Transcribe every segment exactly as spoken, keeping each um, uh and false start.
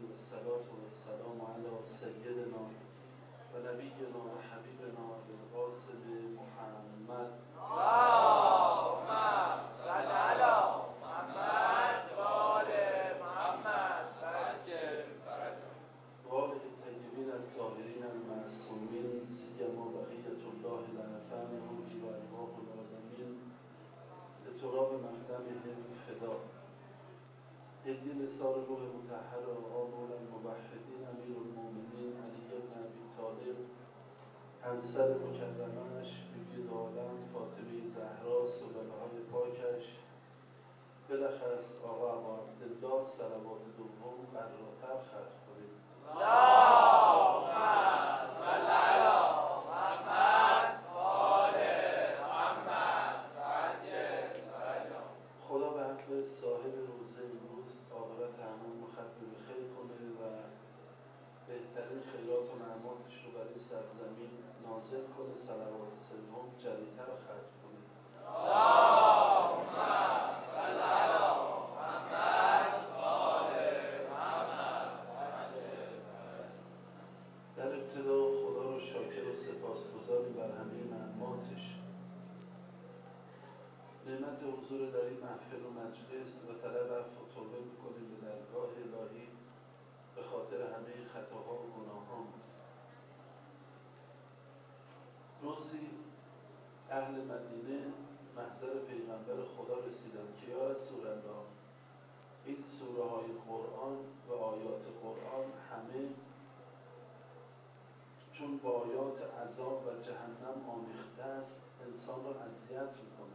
والصلاة والسلام على سيدنا و نبینا و حبیبنا بالقاسم محمد. اللهم صل علی محمد و آل محمد وعجل فرجهم. و آل الطیبین الطاهرین المعصومین سیما بقیة الله الأعظم روحی و ارواح العالمین لتراب مقدمهم فدا. هدیه لسان روح مطهر آقا مولا الموحدین امیر المؤمنین علی بن ابی طالب، همسر مکرمش بیبی دو عالم فاطمه زهرا سلاله های پاکش، بلخص آقا ابا عبدالله صلوات دوم قراتر ختم کنید. اللهم صل علی محمد و آل محمد وعجل فرجهم. خدا به حق صاحب روزه امروز عاقبت اعمال مختم خیر کنه و بهترین خیرات و نعماتش رو برای سرزمین نازل کنه. صلوات سوم جریتر ختم کنه. اللهم صل علی محمد و آل محمد وعجل فرجهم. در ابتدا خدا رو شاکر و سپاسگزاریم بر همه نعماتش. نعمت حضور در این محفل و مجلس و طلب عفو و توبه میکنیم به درگاه الهی به خاطر همه خطاها و گناهان. روزی اهل مدینه محضر پیغمبر خدا رسیدن که یا رسول الله، این سوره های قرآن و آیات قرآن همه چون با آیات عذاب و جهنم آمیخته است انسان را اذیت میکنه.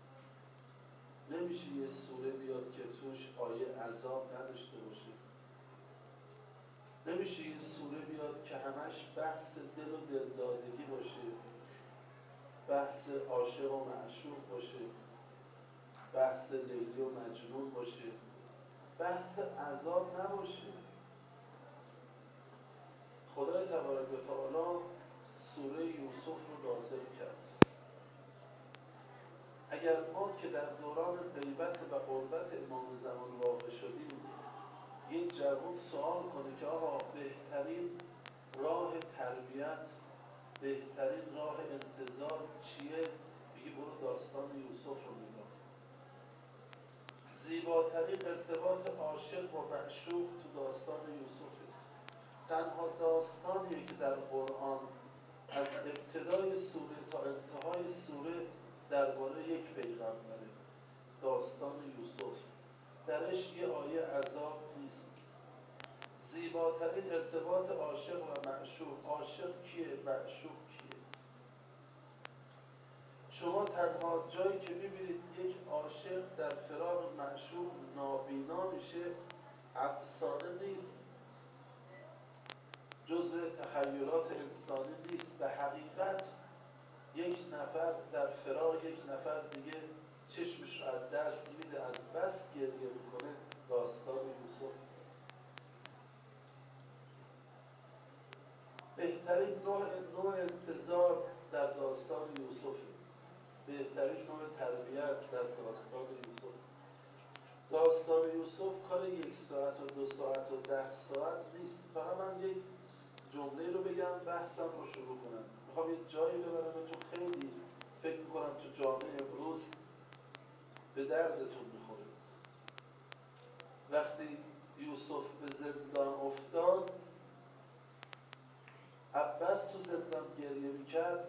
نمیشه یه سوره بیاد که توش آیه عذاب نداشته باشه. نمیشه یه سوره بیاد که همش بحث دل و دلدادگی باشه، بحث عاشق و معشوق باشه، بحث لیلی و مجنون باشه، بحث عذاب نباشه. خدای تبارک و تعالی سوره یوسف رو نازل کرد. اگر ما که در دوران غیبت و غربت امام زمان واقع شدیم، یک جوان سوال کنه که آقا بهترین راه تربیت، بهترین راه انتظار چیه؟ بگی برو داستان یوسف رو نگاه. زیباترین ارتباط عاشق و معشوق تو داستان یوسفه. تنها داستانیه که در قرآن از ابتدای سوره تا انتهای سوره درباره یک پیغمبره، داستان یوسف. درش یه آیه عذاب نیست. زیباترین ارتباط عاشق و معشوق. عاشق کیه؟ معشوق کیه؟ شما تنها جایی که میبینید یک عاشق در فراق معشوق نابینا میشه افسانه نیست، جزء تخیلات انسانی نیست. به حقیقت یک نفر در فراق یک نفر دیگه چشمش رو از دست میده، از بس گریه میکنه. داستان یوسف بهترین نوع, نوع انتظار در داستان یوسف، بهترین نوع تربیت در داستان یوسف. داستان یوسف کار یک ساعت و دو ساعت و ده ساعت نیست. فقط من یک جمله رو بگم بحثم رو شروع کنم. میخوام یک جایی ببرم تو خیلی فکر میکنم تو جامعه امروز به دردتون میخوره. وقتی یوسف به زندان افتاد، عباس تو زندان گریه میکرد،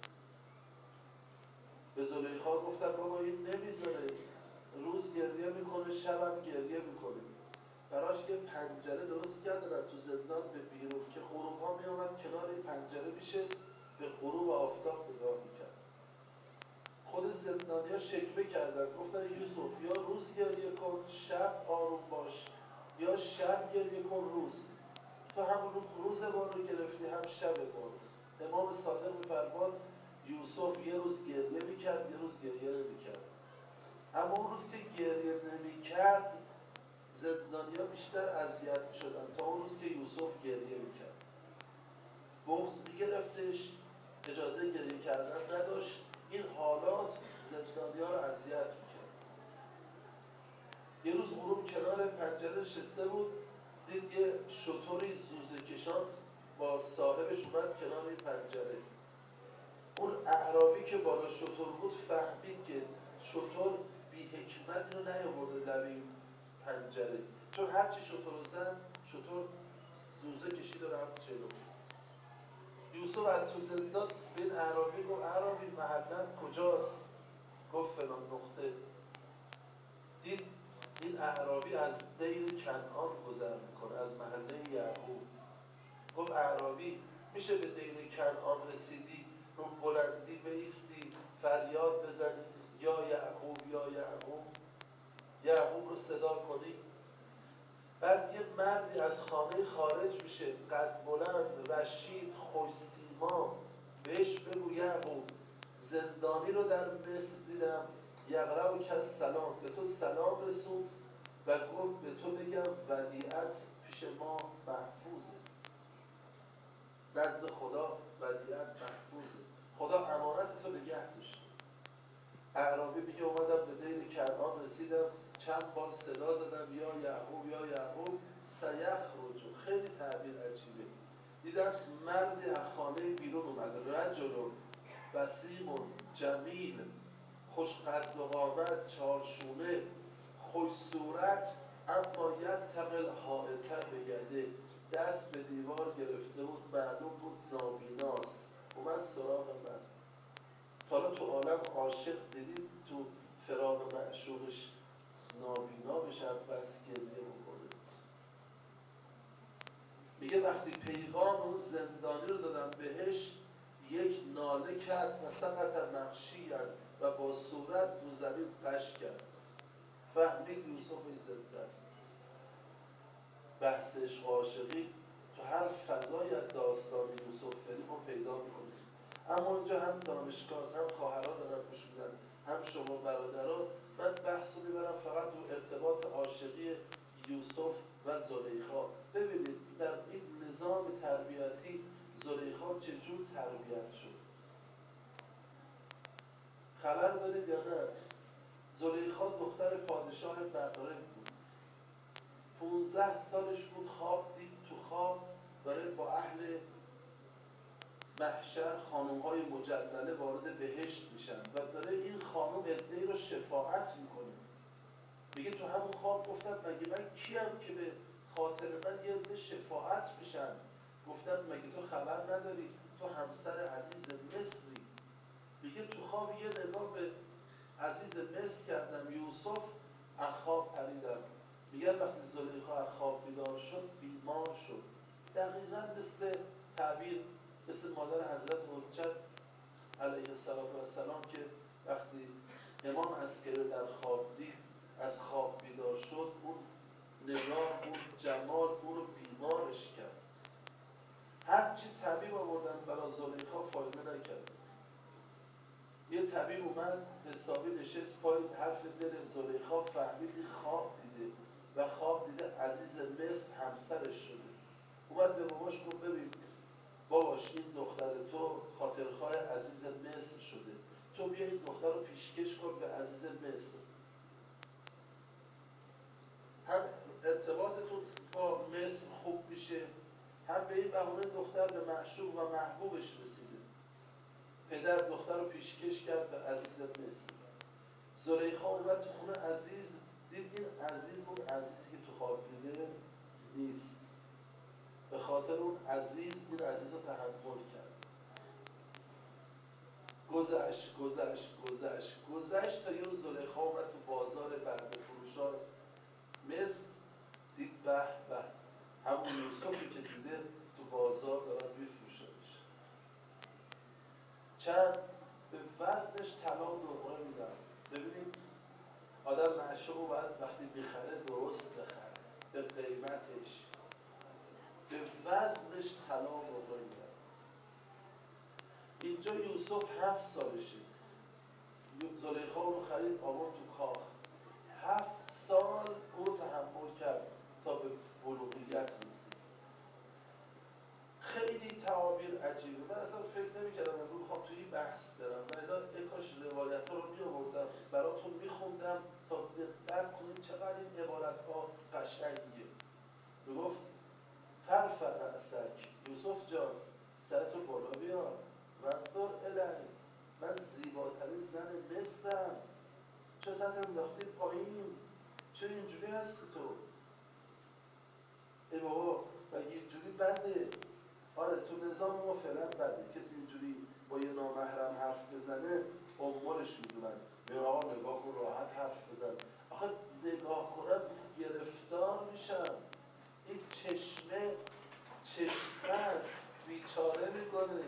به زلیخا گفتن بابا این نمیذاره، روز گریه میکنه شبم گریه میکنه. براش یه پنجره درست کردن تو زندان به بیرون که غروب ها میامد کنار این پنجره میشست به غروب و آفتاب نگاه میکرد. خود زندانیا شکوه کردن، گفتن یوسف یا روز گریه کن شب آروم باش، یا شب گریه کن روز. تو هم روز ما رو گرفتی هم شب ما رو. امام صادق میفرماد یوسف یه روز گریه میکرد یه روز گریه نمیکرد. اما اون روز که گریه نمیکرد زندانیا بیشتر اذیت میشدن تا اون روز که یوسف گریه میکرد. بغض میگرفتش، اجازه گریه کردن نداشت. این حالات زندانیا رو اذیت میکرد. یه روز غروب کنار پنجره نشسته بود، دید یه شتری زوزه کشان با صاحبش اومد کنار این پنجره. اون اعرابی که بالا شتر بود فهمید که شتر بی حکمتی رو نیاورده لب این پنجره، چون هرچی شتر رو زد شتر زوزه کشید و رفت جلو. یوسف از تو زندان به این اعرابی گفت اعرابی محلت کجاست؟ گفت فلان نقطه. دید این اعرابی از دیر کنعان گذر میکنه، از محله یعقوب. گفت اعرابی میشه به دیر کنعان رسیدی رو بلندی بایستی فریاد بزنی یا یعقوب یا یعقوب، یعقوب رو صدا کنی؟ بعد یه مردی از خانه خارج میشه، قد بلند، رشید، خوش سیما، بهش بگو یعقوب زندانی رو در مصر دیدم، یقرأ کس سلام، به تو سلام رسون و گفت به تو بگم ودیعت پیش ما محفوظه، نزد خدا ودیعت محفوظه، خدا امانت تو نگه میشه. اعرابی میگه اومدم به دیر کنعان رسیدم، چند بار صدا زدم یا یعقوب یا یعقوب، سیخرج، خیلی تعبیر عجیبه. دیدم مردی از خانه بیرون اومد، رجل وسیم جمیل، خوش قد و قامت، چارشونه، خوش صورت، اما یتق الحائط بگده، دست به دیوار گرفته بود، معلوم بود نابیناست. اومد سراغ من. حالا تو عالم عاشق دیدید تو فراق معشوقش نابینا بشه بس گریه بکنه؟ میگه وقتی پیغام اون زندانی رو دادم بهش، یک ناله کرد و سقط مخشی‌اً و با صورت رو زمین قش کرد. فهمید یوسف زنده است. بحث عشق و عاشقی تو هر فضای از داستان یوسف فری رو پیدا میکنید. اما اونجا هم دانشگاه هم خواهرها دارن گوش میدن، هم شما برادرها. من بحث رو میبرم فقط رو ارتباط عاشقی یوسف و زلیخا. ببینید در این نظام تربیتی زلیخا چجور تربیت شد. خبر دارید یا نه؟ زلیخا دختر پادشاه بغرب بود. پونزده سالش بود، خواب دید، تو خواب داره با اهل محشر خانم‌های مجلله وارد بهشت میشن و داره این خانم عده‌ای رو شفاعت میکنه. میگه تو همون خواب گفتم مگه من کیم که به خاطر من یه عده شفاعت میشن؟ گفتم مگه تو خبر نداری تو همسر عزیز مصری؟ میگه تو خواب یه نگاه به عزیز مصر کردم، یوسف، از خواب پریدم. میگن وقتی زلیخا از خواب بیدار شد بیمار شد. دقیقاً مثل تعبیر مثل مادر حضرت حجت علیه السلام که وقتی امام عسکری در خواب دید از خواب بیدار شد، اون نگاه، اون جمال اون رو بیمارش کرد. هرچی طبیب آوردن برای زلیخا فایده نکرد. یه طبیب اومد حسابی نشست پای حرف دل زلیخا، فهمید خواب دیده و خواب دیده عزیز مصر همسرش شده. اومد به باباش گفت ببین باباش این دختر تو خاطرخواه عزیز مصر شده، تو بیا این دختر رو پیشکش کن به عزیز مصر، هم ارتباطتون با مصر خوب میشه، هم به این بهونه دختر به معشوق و محبوبش رسیده. پدر دختر رو پیشکش کرد به عزیز مصر. زلیخا اومد تو خونه عزیز، دید این عزیز اون عزیزی که تو خواب دیده نیست. به خاطر اون عزیز این عزیز رو تحمل کرد. گذشت گذشت گذشت گذشت تا یه روز زلیخا اومد تو بازار برده فروشان مصر، دید به به همون یوسفی که دیده تو بازار دارن میفروشنش. چند به وزنش طلا و نقره میدن. ببینید آدم معشوق باید وقتی میخره درست بخره، به قیمتش، به وزنش طلا و نقره میدن. اینجا یوسف هفت سالشه، زلیخا رو خرید آورد تو کاخ، هفت سال او رو تحمل کرد تا به بلوغیت رسید. خیلی تعابیر عجیبه. من اصلا فکر نمی‌کردم امروز بخوام توی این بحث برم. من الا یکاش روایت‌ها رو می‌آوردم براتون می‌خوندم تا دقت کنید چقدر این عبارت‌ها قشنگه. میگفت فرفع رأسک، یوسف جان سرتو بالا بیار، وانظر الی، من زیباترین زن مصرم، چه سرت انداختی پایین، چرا اینجوری هستی تو؟ ای بابا مگه اینجوری بده؟ آره تو نظام ما فعلا بده، کسی اینجوری با یه نامحرم حرف بزنه امورش میدونن، میگن آقا نگاه کن راحت حرف بزن. آخه نگاه کنم گرفتار میشم، این چشمه چشمه است، بیچاره میکنه.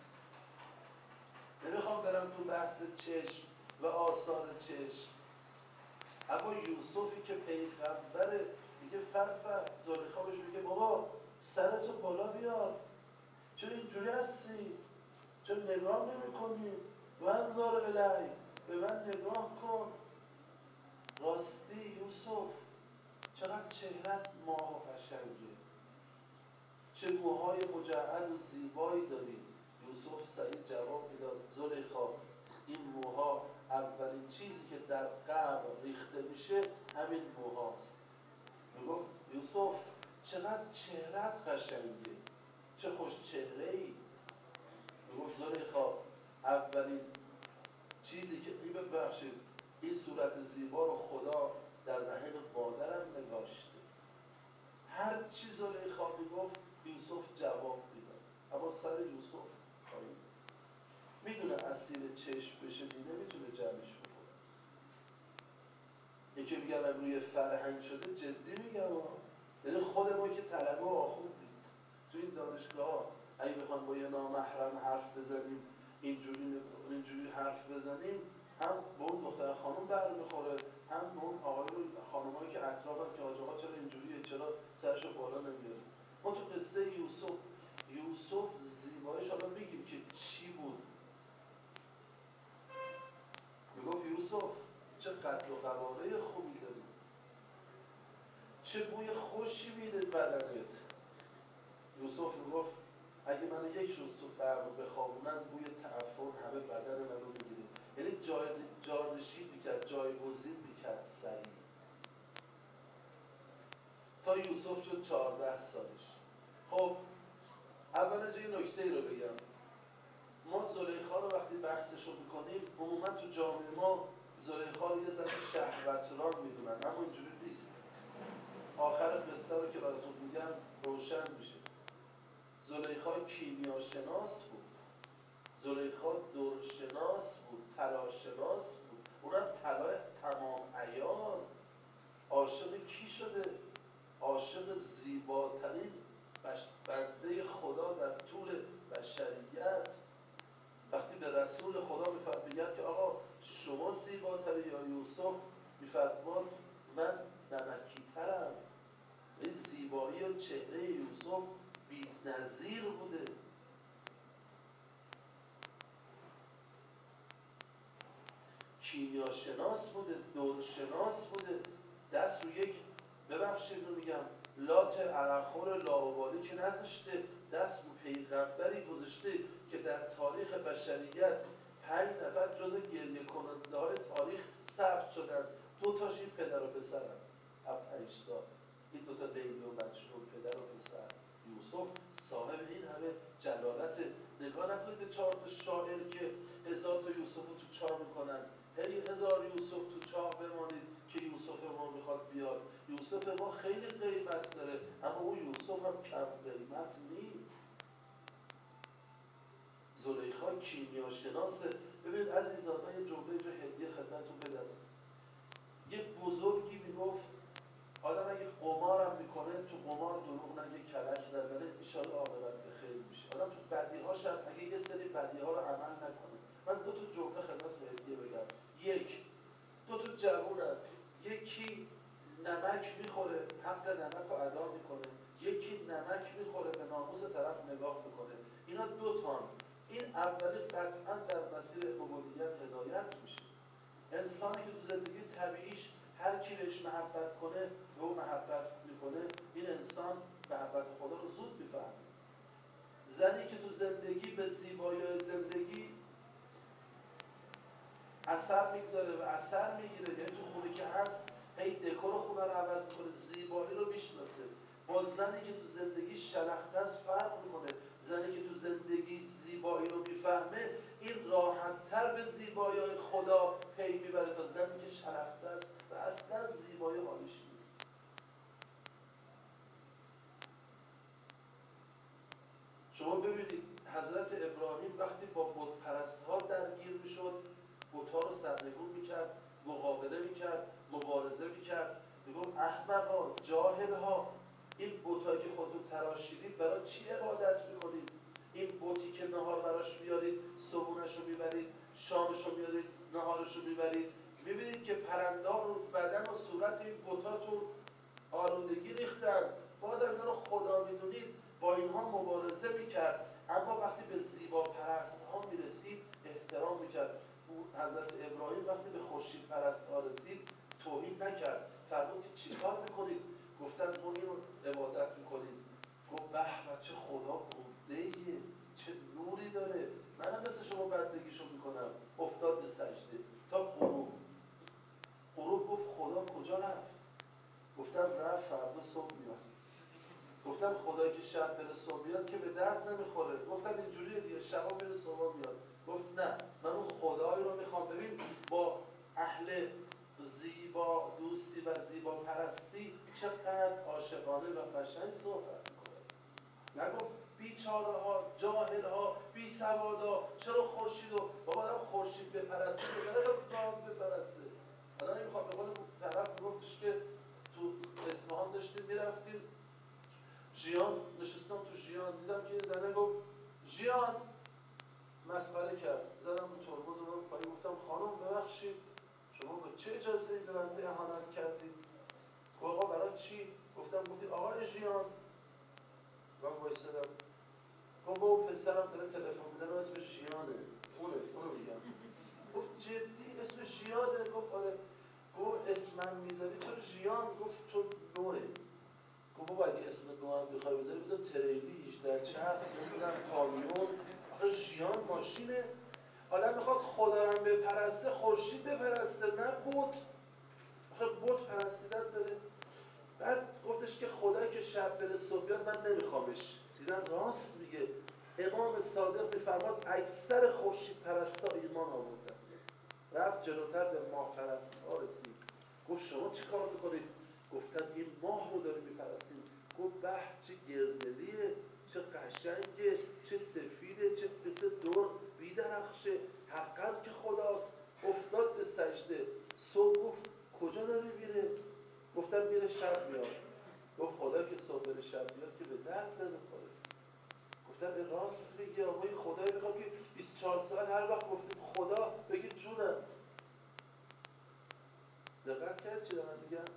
نمیخوام برم تو بحث چشم و آثار چشم، اما یوسفی که پیغمبره میگه فرفر، زلیخا بهش میگه بابا سرتو بالا بیار، چرا اینجوری هستی؟ چرا نگاه نمی کنی؟ وانظر الی، به من نگاه کن. راستی یوسف چقدر چهرت ماه و قشنگه، چه موهای مجعد و زیبایی داری. یوسف سریع جواب میداد زلیخا این موها اولین چیزی که در قبر ریخته میشه همین موهاست. میگفت یوسف چقدر چهرت قشنگه، چه خوش چهره ای. میگفت زلیخا اولین چیزی که این ببخشید این صورت زیبا رو خدا در رحم مادرم نگاشته. هر چی زلیخا میگفت یوسف جواب میداد، اما سر یوسف خواهید میدونه اسیر چشم بشه دیده میتونه جمعش بکنه. یکی میگم روی فرهنگ شده، جدی میگم، یعنی خود ما که طلبه و آخوندیم تو این دانشگاه اگه بخوام با یه نامحرم حرف بزنیم، اینجوری اینجوری حرف بزنیم، هم به اون دختر خانم برمیخوره، هم به اون آقای خانمایی که اطرافن که آج آقا چرا اینجوریه، چرا سرشو بالا نمیاره. ما تو قصه یوسف یوسف زیباییش حالا میگیم که چی بود. میگفت یوسف چه قد و قواره خوبی داری، چه بوی خوشی میده بدنت. یوسف میگفت اگه منو یک روز تو قبر بخوابونن بوی تعفن همه بدن منو میگیره، یعنی جای جانشین میکرد، جایگزین میکرد سریع. تا یوسف شد چهارده سالش. خب اولا جای نکته ای رو بگم، ما زلیخا رو وقتی بحثش رو میکنیم عموما تو جامعه ما زلیخا رو یه ذره شهوتران میدونن، اما اینجوری نیست. آخر قصه رو که براتون میگم روشن میشه. زلیخا کیمیاشناس بود، زلیخا درشناس بود، طلاشناس بود، اونم طلا تمام عیار. عاشق کی شده؟ عاشق زیباترین بنده خدا در طول بشریت. وقتی به رسول خدا میگه که آقا شما زیباتری یا یوسف، میفرماد من نمکیترم. این زیبایی و چهره یوسف بی‌نظیر بوده. کیمیاشناس بوده، دورشناس بوده، دست رو یک ببخشید رو میگم لات عرقخور لاابالی که نذاشته، دست رو پیغمبری گذاشته که در تاریخ بشریت پنج نفر جز گریه کننده های تاریخ ثبت شدن، دو تاش این پدر و پسرن، هم پنج تا این دوتا لیلی و مجنون، پدر و پسر. یوسف صاحب این همه جلالت. نگاه نکنید به چهار تا شاعر که هزار تا یوسف رو تو چاه میکنن، هی هزار یوسف تو چاه بمانید که یوسف ما میخواد بیاد. یوسف ما خیلی قیمت داره، اما اون یوسف هم کم قیمت نیست. زلیخا کیمیاشناسه. ببینید عزیزان، من یه جمله جو هدیه خدمتتون بدم. یه بزرگی میگفت آدم اگه قمارم میکنه تو قمار دروغ نگه، کلک نزنه، ایشالا عاقبت به خیر میشه. آدم تو بدیهاش هم اگه یه سری بدیها رو عمل نکنه. من دو تا جمله خدمتتون هدیه بگم. یک، دو تا جوونن، یکی نمک میخوره، حق نمک رو ادا میکنه، یکی نمک میخوره به ناموس طرف نگاه میکنه. اینا دو تان. این اولی قطعا در مسیر عبودیت هدایت میشه. انسانی که تو زندگی طبیعیش هر کی بهش محبت کنه به اون محبت میکنه، این انسان محبت خدا رو زود میفهمه. زنی که تو زندگی به زیبایی زندگی اثر میگذاره و اثر میگیره، یعنی تو خونه که هست هی دکور خونه رو عوض میکنه، زیبایی رو میشناسه، با زنی که تو زندگی شلخته است فرق میکنه. زنی که تو زندگی زیبایی رو میفهمه این راحت‌تر به زیبایی خدا پی میبره تا زنی که شلخته است و اصلا زیبایی حالیش نیست. شما ببینید حضرت ابراهیم وقتی با بت پرست‌ها درگیر میشد، بت‌ها رو سرنگون میکرد، مقابله میکرد، مبارزه میکرد، میگفت احمقا، جاهل‌ها، این بت‌هایی که خودتون تراشیدید برای چی عبادت میکنید؟ این بتی که نهار براش میارید، صبحونش رو میبرید، شامش رو میارید، نهارش رو میبرید، میبینید که پرنده رو بدن و صورت این بتاتون آلودگی ریختن، بازم اینا رو خدا میدونید، با اینها مبارزه میکرد. اما وقتی به زیبا پرست ها میرسید احترام میکرد. حضرت ابراهیم وقتی به خورشید پرست ها رسید توهین نکرد، فرمود که چی کار میکنید؟ گفتن ما این رو عبادت میکنیم. گفت به به چه خدا گنده‌ایه، چه نوری داره، منم مثل شما بندگیشو میکنم. افتاد به سجده تا غروب. غروب گفت خدا کجا رفت؟ گفتم رفت فردا صبح میاد. گفتم خدایی که شب بره صبح میاد که به درد نمیخوره. گفتم اینجوریه دیگه، شبا میره صبح میاد. گفت نه، من اون خدایی رو میخوام. ببین با اهل زیبا دوستی و زیبا پرستی چقدر عاشقانه و قشنگ صحبت میکنه. نگفت بیچاره ها، جاهل ها، بی سوادا، چرا خورشید رو بابا آدم خورشید بپرسته بگره گام بپرسته. حالا این میخواد به قول طرف میگفتش که تو اصفهان داشتیم میرفتیم ژیان نشستم تو ژیان، دیدم که یه زنه گفت ژیان، مسخره کرد، زدم رو ترمز رو پایین، گفتم خانم ببخشید شما با چه اجازه ای به بنده اهانت کردید؟ گفت آقا برای چی؟ گفتم گفتید آقای ژیان. من وایسادم گفت بابا پسرم داره تلفن میزنه اسمش ژیانه، اونه اونو میگم. گفت جدی اسمش ژیانه؟ گفت آره. گفت اسمم میذاری چرا ژیان؟ گفت چون نوه. گفت بابا اگه اسم نو هم بخوای بذاری بذار تریلی، هجده چرخ، نمیدونم کامیون، آخه ژیان ماشینه. آدم میخواد خدا رو هم بپرسته خورشید بپرسته نه بت. آخه بت پرستیدن داره. بعد گفتش که خدا که شب بره صبح بیاد من نمیخوامش. دیدم راست میگه. امام صادق میفرماد اکثر خورشید پرستا ایمان آوردن. رفت جلوتر به ماه پرست ها رسید. گفت شما چی کار میکنید؟ گفتن این ماه رو داریم میپرستیم. گفت به چه گردلیه، چه قشنگه، چه سفیده، چه مثل دور بیدرخشه، حقا که خداست. افتاد به سجده. صبح گفت کجا داره میره؟ گفتم میره شب میاد. گفت خدا که صبح بره شب میاد که به درد نمیخوره. گفتم به راست میگی آقای خدایی میخوام که بیست و چهار ساعت هر وقت گفتیم خدا بگی جونم. دقت کرد چی دارم میگم؟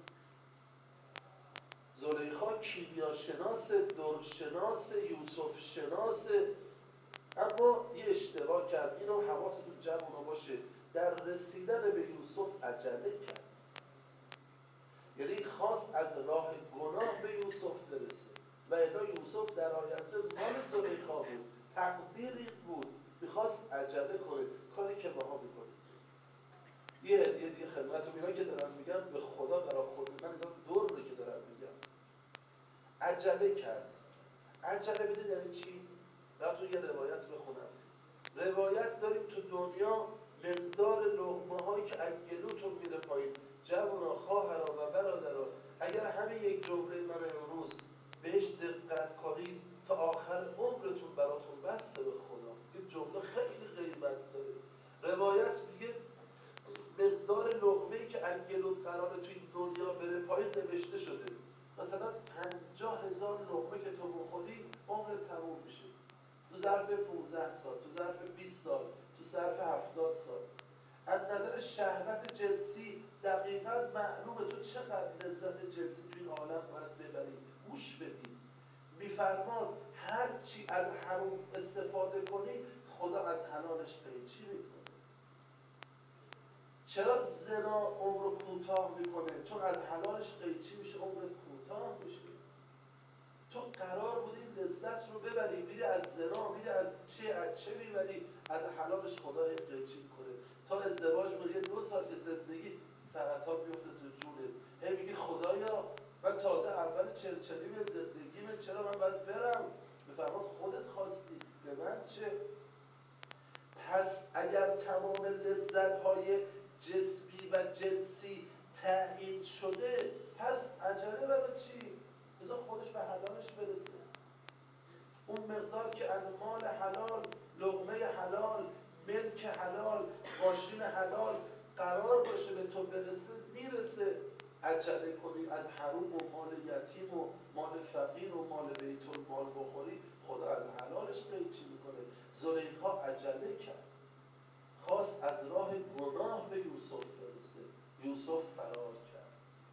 زلیخا کیمیا شناس، در شناس، یوسف شناس، اما یه اشتباه کرد. اینو حواستون جمع باشه، در رسیدن به یوسف عجله کرد. یعنی خواست از راه گناه به یوسف برسه و الا یوسف در آینده مال زلیخا بود، تقدیری بود، میخواست عجله کنه، کاری که ماها میکنه. یه هدیه دیگه خدمتتون، اینا که دارم میگم به خدا برای خود من اینا دوره که دارم میگم. عجله کرد. عجله بدید یعنی چی؟ براتون یه روایت بخونم. روایت داریم تو دنیا مقدار لقمه هایی که اگلوتون میره پایین، جوونا، خواهرا و برادرا، اگر همین یک جمله من امروز بهش دقت کنید تا آخر عمرتون براتون بسته به خدا. این جمله خیلی قیمت داره. روایت میگه مقدار لقمه‌ای که انگلوت قراره توی دنیا بره پایین نوشته شده. مثلا پنجاه هزار لقمه که تو بخوری عمرت تموم میشه. تو ظرف پانزده سال، تو ظرف بیست سال، تو ظرف هفتاد سال. از نظر شهوت جنسی دقیقاً معلومه تو چقدر لذت جنسی توی این عالم باید ببری. گوش بدید. میفرماد هر چی از حرام استفاده کنی خدا از حلالش قیچی میکنه. چرا زنا عمر رو کوتاه میکنه؟ چون از حلالش قیچی میشه، عمرت کوتاه میشه. تو قرار بود این لذت رو ببری، میری از زنا، میری از چه از چه میبری، از حلالش خدا قیچی میکنه. تا ازدواج میری دو سال که زندگی سرطان میفته تو جونه، هی میگی خدایا من تازه اول چلچلیم زندگیمه، چرا من باید برم؟ بفرما خودت خواستی، به من چه؟ پس اگر تمام لذت‌های جسمی و جنسی تعیین شده، پس عجله برای چی؟ بذار خودش به حلالش برسه. اون مقدار که از مال حلال، لقمه حلال، ملک حلال، ماشین حلال قرار باشه به تو برسه، میرسه. عجله کنی از حروم و مال یتیم و مال فقیر و مال بیت المال بخوری، خدا از حلالش قیچی میکنه. زلیخا عجله کرد، خواست از راه گناه به یوسف برسه، یوسف فرار کرد.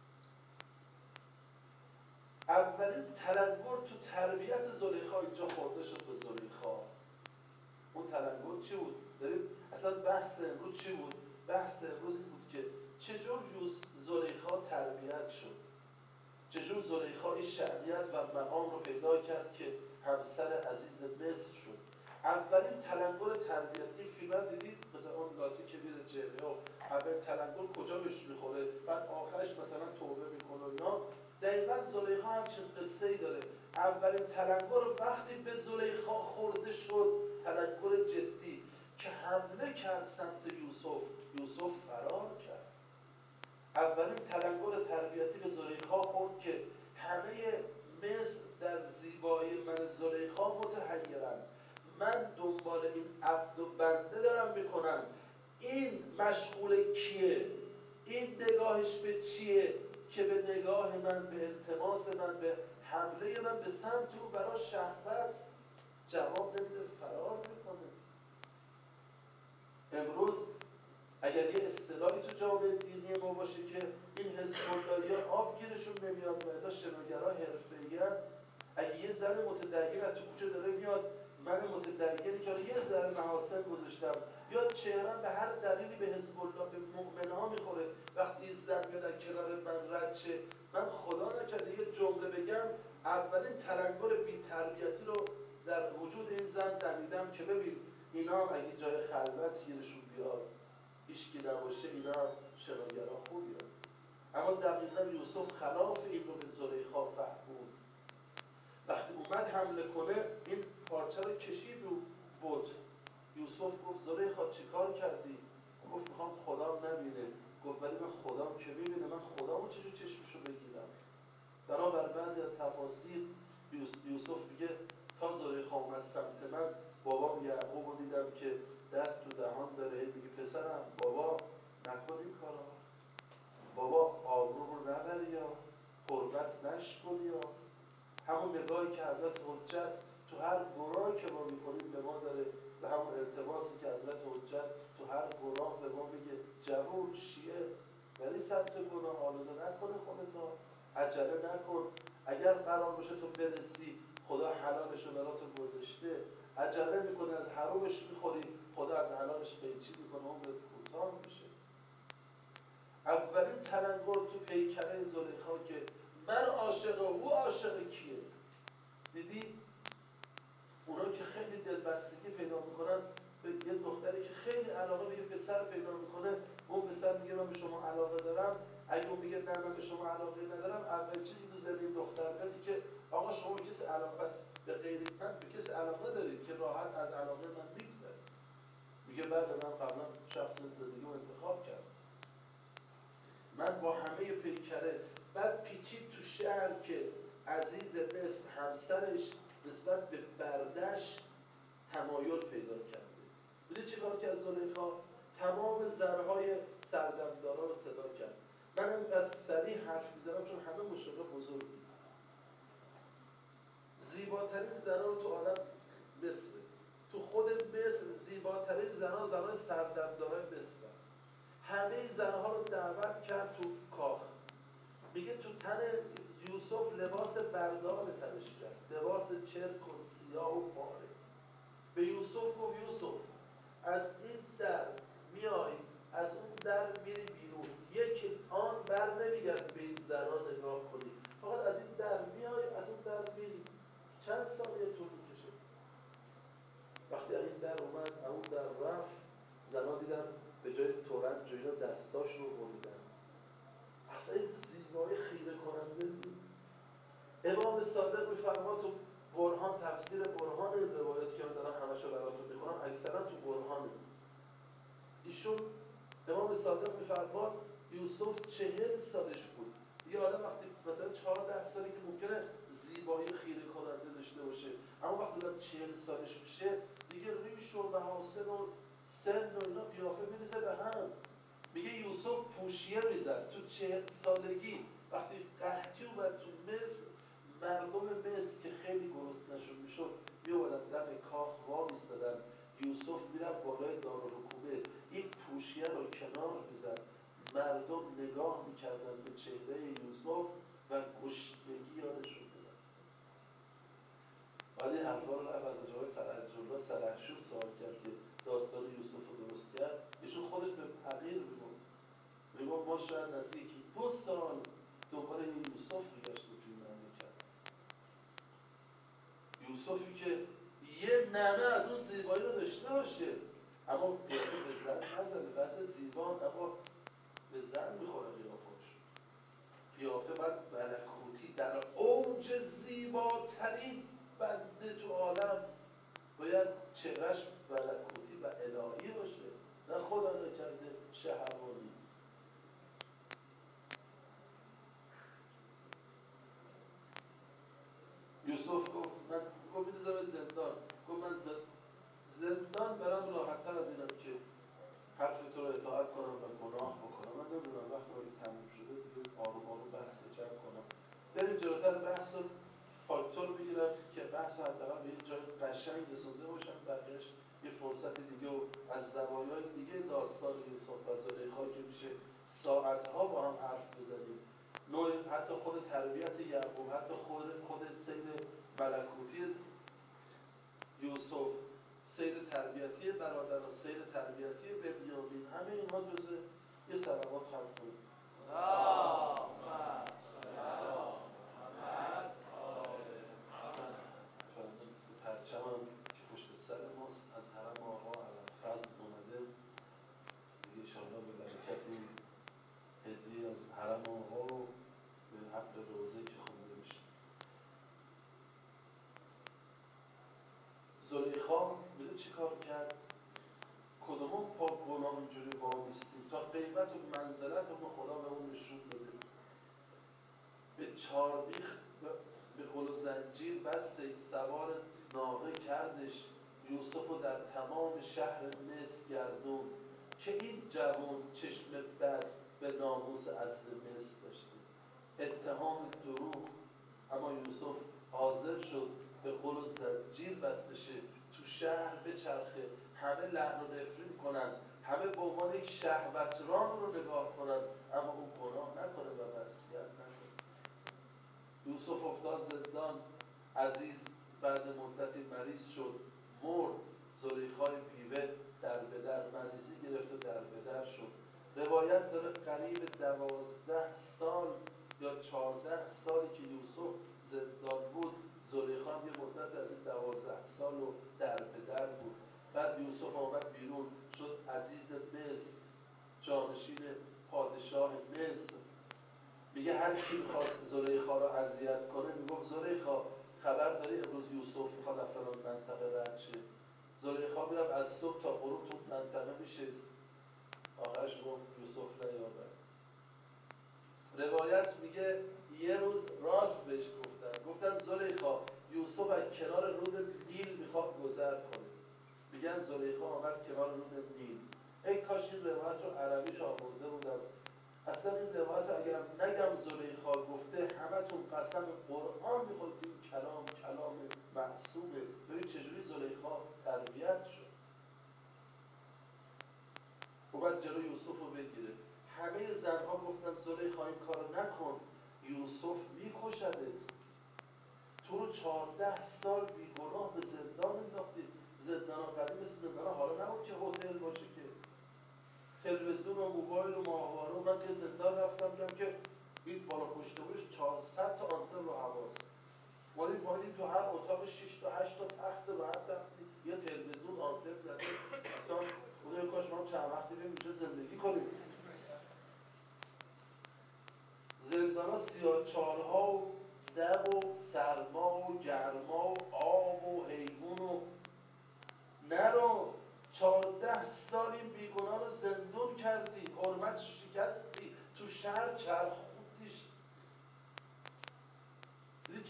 اولین تلنگر تو تربیت زلیخا اینجا خورده شد به زلیخا. اون تلنگر چی بود؟ داریم اصلا بحث امروز چی بود؟ بحث امروز این بود که چجور زلیخا تربیت شد، چجور زلیخا این شأنیت و مقام رو پیدا کرد که همسر عزیز مصر شد. اولین تلنگر تربیت، این فیلم رو دیدید؟ مثلا اون لاتی که میره جبهه و اول تلنگر کجا بهش میخوره، بعد آخرش مثلا توبه میکنه اینا. دقیقا زلیخا همچین قصه ای داره. اولین تلنگر وقتی به زلیخا خورده شد، تلنگر جدی که حمله کرد سمت یوسف، یوسف فرار کرد. اولین تلنگر تربیتی به زلیخا خورد که همه مصر در زیبایی من زلیخا متحیرن. من دنبال این عبد و بنده دارم میکنم، این مشغول کیه؟ این نگاهش به چیه که به نگاه من، به التماس من، به حمله من به سمت او برای شهوت جواب نمیده، فرار میکنه. امروز اگر یه اصطلاحی تو جامعه دینی ما باشه که این حزب اللهی‌ها آب گیرشون نمیاد و الا شناگرها حرفه‌ای‌ان، اگه یه زن متدین از تو کوچه داره میاد، من متدینی که یه ذره محاسن گذاشتم یا چهرم به هر دلیلی به حزب الله، به مؤمن‌ها میخوره، وقتی این زن میاد از کنار من رد شه، من خدا نکرده یه جمله بگم، اولین تلنگر بی‌تربیتی رو در وجود این زن دمیدم که ببین اینا هم اگه جای خلوت گیرشون بیاد، هیچکی نباشه، اینا هم شناگرها خوبیه. اما دقیقا یوسف خلاف این رو به زلیخا فهمون. وقتی اومد حمله کنه، این پارچه رو کشید رو بود. یوسف گفت زلیخا چی کار کردی؟ گفت میخوام خدام نبینه. گفت ولی من خدام که میبینه، من خدامو چجور چشمشو بگیرم؟ بنابر بعضی از تفاسیر یوسف میگه تا زلیخا اومد سمت من، بابام یعقوب رو دیدم که دست تو دهان داره، میگه پسرم بابا نکن این کارا، بابا آبرو رو نبری یا حرمت نشکن، یا همون نگاهی که حضرت حجت تو هر گناهی که ما میکنیم به ما داره و همون التماسی که حضرت حجت تو هر گناه به ما میگه جوون شیعه یعنی سمت گناه آلوده نکنه خودتا، عجله نکن. اگر قرار باشه تو برسی، خدا حلالش رو برات گذاشته، عجله میکنه از حرامش میخوری، خدا از حلالش قیچی میکنه، عمرت کوتاه میشه. اولین تلنگر تو پیکره زلیخا که من عاشق او عاشق کیه؟ دیدی؟ اونا که خیلی دلبستگی پیدا میکنن به یه دختری که خیلی علاقه به یه پسر پیدا میکنه، اون پسر میگه من به شما علاقه دارم، اگه اون میگه نه من به شما علاقه ندارم، اول چیزی تو ذهن این دختر میاد که آقا شما به کسی علاقه، بس به غیر من به کسی علاقه دارید که راحت از علاقه من میگذره. میگه بله من قبلا شخص زندگیمو انتخاب کردم، من با همه پیکره. بعد پیچید تو شهر که عزیز مصر همسرش نسبت به بردش تمایل پیدا کرده. بودی چه کار کرد زلیخا؟ تمام زنهای سردمدارا رو صدا کرد. من اینقدر سریع حرف میزنم چون همه مشاغل بزرگی. زیباترین زنها رو تو عالم مصر، تو خود مصر زیباترین زنها زنهای سردمدارای مصر. همه زنها رو دعوت کرد تو کاخ. میگه تو تن یوسف لباس بردار تنش کرد، لباس چرک و سیاه و پاره. به یوسف گفت یوسف از این در میای، از اون در میری بیرون، یک آن بر نمیگرد به این زنها نگاه کنی، فقط از این در میای، از اون در میری. چند ثانیه طول میکشه. وقتی این در اومد، اون در رفت، زنها دیدن به جای تورنج جوینا دستاش رو بریدن. اصلا این زیبایی خیره کننده بود. امام صادق میفرما تو برهان، تفسیر برهان این روایتی که من دارم همشو براتون میخونم اکثرا تو برهانه. ایشون امام صادق میفرما یوسف چهل سالش بود. یه آدم وقتی مثلا چهارده سالی که ممکنه زیبایی خیره کننده داشته باشه، اما وقتی آدم چهل سالش میشه دیگه ریش و محاسن و سن و اینا قیافه میریزه به هم. میگه یوسف پوشیه میزد تو چهل سالگی وقتی قحطی اومد تو مصر، مردم مصر که خیلی گرسنه‌شون میشد میومدن دم کاخ وا میستادن، یوسف میرفت بالای دارالحکومه این پوشیه رو کنار میزد، مردم نگاه میکردن به چهره یوسف و گشنگی یادشون میاد. ولی حرفا رو رفت از آقای فرج‌الله سلحشور سوال کرد که داستان یوسف رو درست کرد. ایشون خودش به حقیر میگفت میگفت ما شاید نزدیکی دو سال دوباره این یوسف میگشتیم توی مملکت. یوسفی که یه نمه از اون زیبایی رو داشته باشه اما قیافه به زن نزده، بعضی زیبا اما به زن میخوره قیافه‌اش. قیافه باید ملکوتی در اوج زیباترین بنده تو عالم باید چهرش ملکوتی و الهی باشه، نه خدا نکرده شهوانی. یوسف گفت من گفت می‌ذارم زندان، گفت من زندان برام راحت‌تر از اینم که حرف تو رو اطاعت کنم و گناه بکنم. من نمیدونم وقتی تموم شده دیگه آروم آروم بحث رو جمع کنم، بریم جلوتر بحث رو فاکتور بگیرم که بحث رو حداقل به این جای قشنگ رسونده باشم، بقیه‌اش یه فرصت دیگه و از زوایای دیگه داستان یوسف و زلیخا که میشه ساعت‌ها با هم حرف بزنیم. نوع حتی خود تربیت یعقوب، حتی خود خود سیر ملکوتی یوسف، سیر تربیتی برادران، سیر تربیتی بنیامین، همه اینها جزء یه صلوات خلق کنیم. پرچم که پشت سر ماست از حرم آقا علم‌فضل اومده دیگه، انشاءالله به برکت این هدیه از حرم آقا و به حق روزه که خونده میشه. زلیخا میدون چی کار کرد؟ کدومون پا گناه اینجوری وامیستیم تا قیمت و منزلت ما خدا به اون نشون بده. به چارمیخ به قل و زنجیر بسته سوار ناقه کردش، یوسف رو در تمام شهر مصر گردون که این جوان چشم بد به ناموس عزیز مصر داشته، اتهام دروغ، اما یوسف حاضر شد به قل و زنجیر بسته شه، تو شهر بچرخه، همه لعن و نفرین کنن، همه به عنوان یک شهوتران رو نگاه کنن، اما اون گناه نکنه و معصیت نکنه. یوسف افتاد زندان، عزیز بعد مدتی مریض شد، مرد. زلیخای بیوه در به در مریضی گرفت و در به در شد. روایت داره قریب دوازده سال یا چهارده سالی که یوسف زندان بود، زلیخا یه مدت از این دوازده سال و در به در بود. بعد یوسف آمد بیرون شد عزیز مصر، جانشین پادشاه مصر. میگه هر کی میخواست زلیخا رو اذیت کنه میگفت زلیخا خبر داری امروز یوسف میخواد از فلان منطقه رد شه؟ زلیخا میرفت از صبح تا غروب تو منطقه میشست، آخرش گفت یوسف نیامد. روایت میگه یه روز راست بهش گفتن، گفتن زلیخا یوسف از کنار رود نیل میخواد گذر کنه. میگن زلیخا آمد کنار رود نیل. ای کاش این روایت رو عربیش آورده بودم. اصلا این روایت رو اگرم نگم زلیخا گفته همتون قسم قرآن میخورد که این کلام کلام معصومه. ببین چجوری زلیخا تربیت شد و بعد جلو یوسف رو بگیره. همه زنها گفتن زلیخا این کار نکن، یوسف میکشدت، تو رو چهارده سال بیگناه به زندان انداختی. زندان ها قدیم مثل زندان ها حالا نبود که هتل باشه که تلویزیون و موبایل و ماهواره. و من که زندان رفتم دیدم که این بالا پشت بوش چهارصد تا آنتن رو حواس مادید مادید تو هر اتاق شش تا هشت تا تخت و هر تختی یه تلویزیون آنتن زده. اصلا خدای کاش ما چند وقتی بریم اینجا زندگی کنیم. زندان ها سیاه چالها و دب و سر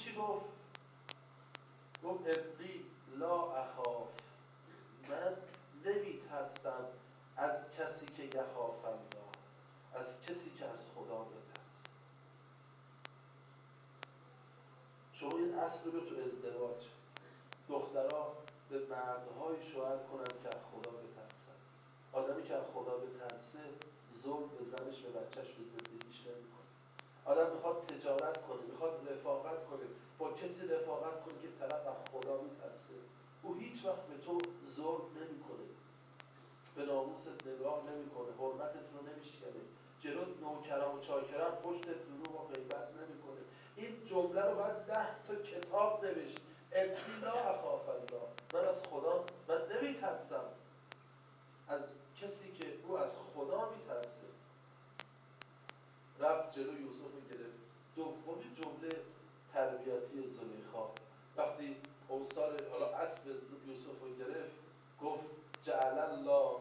چی گفت؟ گفت ابقی لا اخاف، من نمی ترسم از کسی که یخاف الله، از کسی که از خدا بترس. شما این اصل رو تو ازدواج، دخترها به مردهای شوهر کنن که از خدا بترسن. آدمی که از خدا بترسه ظلم به زنش به بچهش به زندگیش نمیکنه. آدم میخواد تجارت کنه، میخواد رفاقت کنه، با کسی رفاقت کنه که طرف از خدا میترسه، او هیچ وقت به تو ظلم نمیکنه، به ناموست نگاه نمیکنه، حرمتت رو نمیشکنه، جلوت نوکرم و چاکرم پشت دروغ و غیبت نمیکنه. این جمله رو باید ده تا کتاب نوشت. ابقی لا اخاف الله، من از خدا من نمیترسم از کسی که او از خدا میترسه. رفت جلو یوسف رو گرفت. دومی جمله تربیتی زلیخا، وقتی اوصال حالا اسب یوسف رو گرفت، گفت جعل الله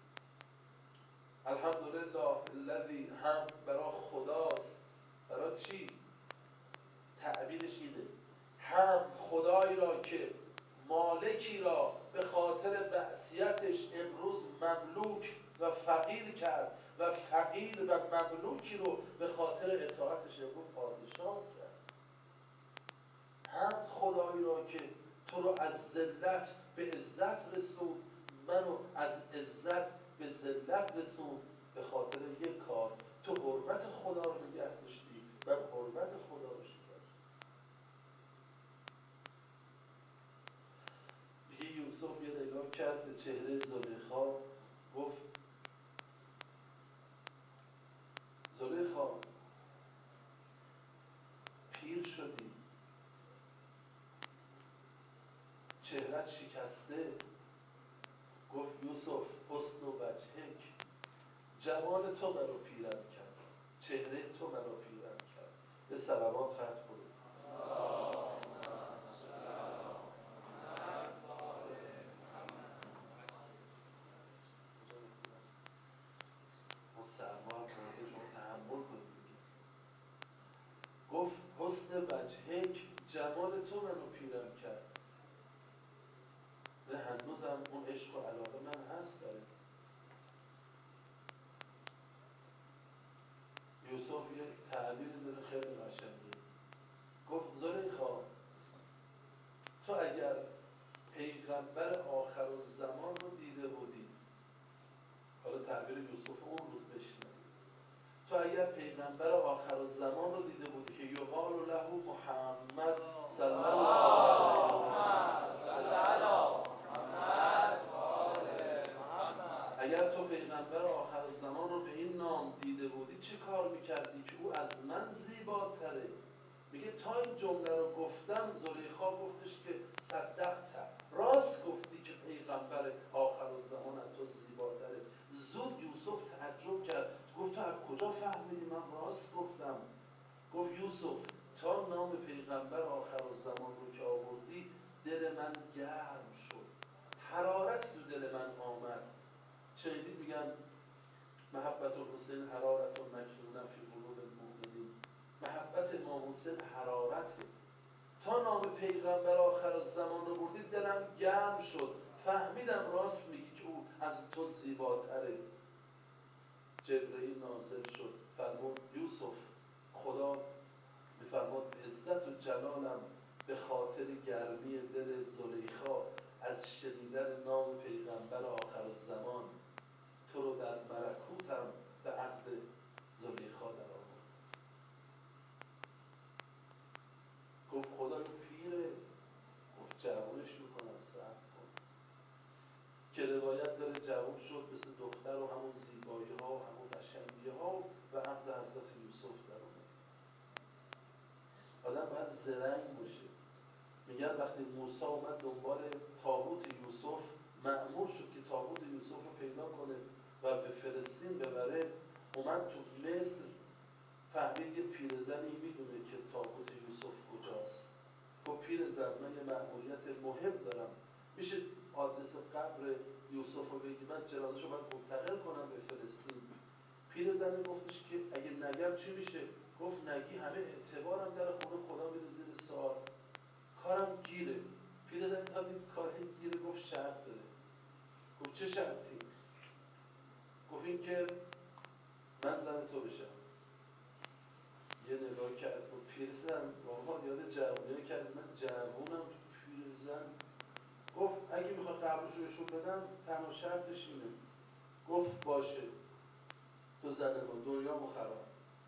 الحمدلله الذی، هم برای خداست. برای چی؟ تعبیرش اینه، هم خدایی را که مالکی را به خاطر معصیتش امروز مملوک و فقیر کرد و فقیر و مملوکی رو به خاطر اطاعتش امروز پادشاه کرد. هم خدایی را که تو رو از ذلت به عزت رسوند، منو از عزت به ذلت رسوند به خاطر یک کار، تو حرمت خدا رو نگه داشتی، من حرمت خدا رو شکستم. دیگه یوسف یه نگاه کرد به چهره زلیخا، گفت زلیخا پیر شدی، چهرت شکسته. گفت یوسف حسن و وجهک، جمال تو منو پیرم کرد، چهره تو منو پیرم کرد. به صلوات ختم کنید. ما سرما هم کنید، شما تحمل کنید. گفت حسن وجهک، جمال تو منو پیرم کرد. نه هنوزم اون عشق و علاقه من هست داره. یوسف یک تعبیر داره خیلی قشنگه. گفت زلیخا تو اگر پیغمبر آخر الزمان رو دیده بودی، حالا تعبیر یوسف اون روز بشنوید، تو اگر پیغمبر آخر الزمان رو دیده بودی که یقال له محمد صلی الله علیه و اگر تو پیغمبر آخر الزمان رو به این نام دیده بودی چه کار میکردی که او از من زیباتره؟ میگه تا این جمله رو گفتم زلیخا گفتش که صدقت، راست گفتی که پیغمبر آخر الزمان از تو زیباتره. زود یوسف تعجب کرد، گفت تو از کجا فهمیدی من راست گفتم؟ گفت یوسف تا نام پیغمبر آخر الزمان رو که آوردی دل من گرم شد، حرارت تو دل من آمد. شنیدید میگن محبت الحسین حرارت و مکنون فی قلوب المؤمنین، محبت امام حسین حرارته. تا نام پیغمبر آخر الزمان رو بردی دلم گرم شد، فهمیدم راست میگی که او از تو زیباتره. جبرئیل نازل شد، فرمود یوسف خدا میفرماد به عزت و جلالم به خاطر گرمی دل زلیخا از شنیدن نام پیغمبر آخر الزمان تو رو در ملکوتم به عقد زلیخا در آورد. گفت خدا پیره، گفت جوانش میکنم صبر کن. که روایت داره جوان شد مثل دختر و همون زیبایی ها و همون قشنگی ها و عقد حضرت یوسف در آورد. آدم باید زرنگ باشه. میگن وقتی موسی اومد دنبال تابوت یوسف، مأمور شد که تابوت یوسف رو پیدا کنه و به فلسطین ببره. اومد تو مصر، فهمید یه پیرزنی میدونه که تابوت یوسف کجاست. خب پیرزن من یه مأموریت مهم دارم، میشه آدرس قبر یوسف رو بگی، من جنازه‌شو باید منتقل کنم به فلسطین. پیرزن گفتش که اگه نگم چی میشه؟ گفت نگی همه اعتبارم در خونه خدا میره زیر سوال، کارم گیره. پیرزن تا دید کار گیره گفت شرط داره. گفت چه شرطی؟ گفت این که من زن تو بشم. یه نگاه کرد گفت پیرزن بابا یاد جوونی کرد، من جوونم تو پیرزن. گفت اگه میخواد قبلش رو نشون بدم تنها شرطش اینه. گفت باشه تو زن من دنیامو خراب.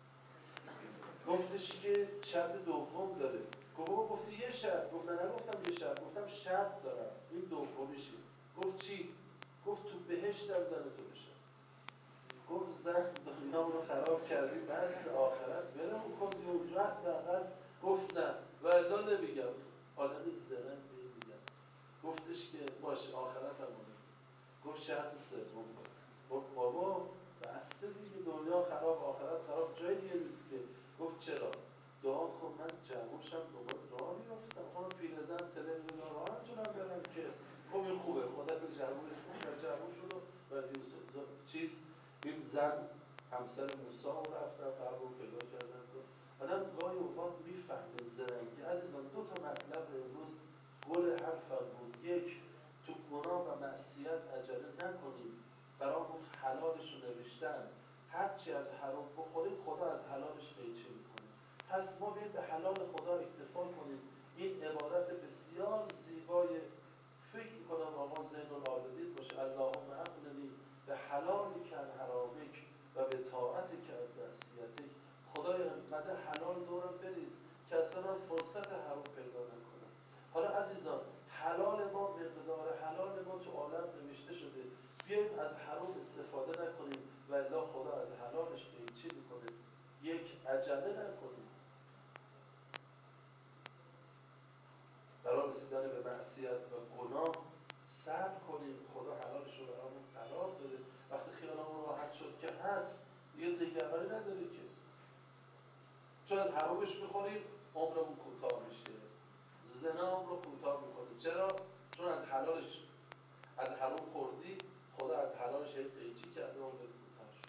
گفتش که شرط دوم داره. گفت بابا گفتی یه شرط. گفت نه نگفتم یه شرط، گفتم شرط دارم این دومیشه. گفت چی؟ گفت تو بهشتم زن تو بشم. گفت زن دنیام رو خراب کردی بس آخرت ولمون کن اونجا حداقل. گفت نه و الا نمیگم. آدم زرنگ میگم. گفتش که باشه آخرت هم بود. گفت شرط سوم. گفت بابا بسته دیگه دنیا خراب آخرت خراب جای دیگه نیست که. گفت چرا؟ دعا کن من جوانشم دوباره راه میافتم. خانم پیرزن تلویزیون راه نتونم برم که. خب این خوبه خدا به جوانش کن و جوان شد و یوسف چیز این زن همسر موسی رو رفتن قبر رو پیدا کردن. آدم گاهی اوقات میفهمه زرنگی. عزیزان دو تا مطلب امروز گل حرفم بود. یک، تو گناه و معصیت عجله نکنیم. برامون حلالش رو نوشتن، هرچی از حرام بخوریم خدا از حلالش قیچی میکنه. پس ما بیاییم به حلال خدا اکتفا کنیم. این عبارت بسیار زیبای فکر کنم آقا زین العابدین باشه، اللهم اغننی به حلالی که عن حرامک و به طاعتی که عن معصیتک. خدای انقدر حلال دورم بریز که اصلا فرصت حرام پیدا نکنم. حالا عزیزان حلال ما، مقدار حلال ما تو عالم نوشته شده. بیاییم از حرام استفاده نکنیم و الا خدا از حلالش قیچی میکنه. یک، عجله نکنیم برای رسیدن به معصیت و گناه. صبر کنیم، خدا حلالش رو برامون قرار داده. وقتی خیالمون راحت شد که هست دیگه نگرانی نداره که چون از حرامش میخوریم عمرمون کوتاه میشه. زنا عمر رو کوتاه میکنه. چرا؟ چون از حلالش از حرام خوردی، خدا از حلالش قیچی کرده عمرت کوتاه شد.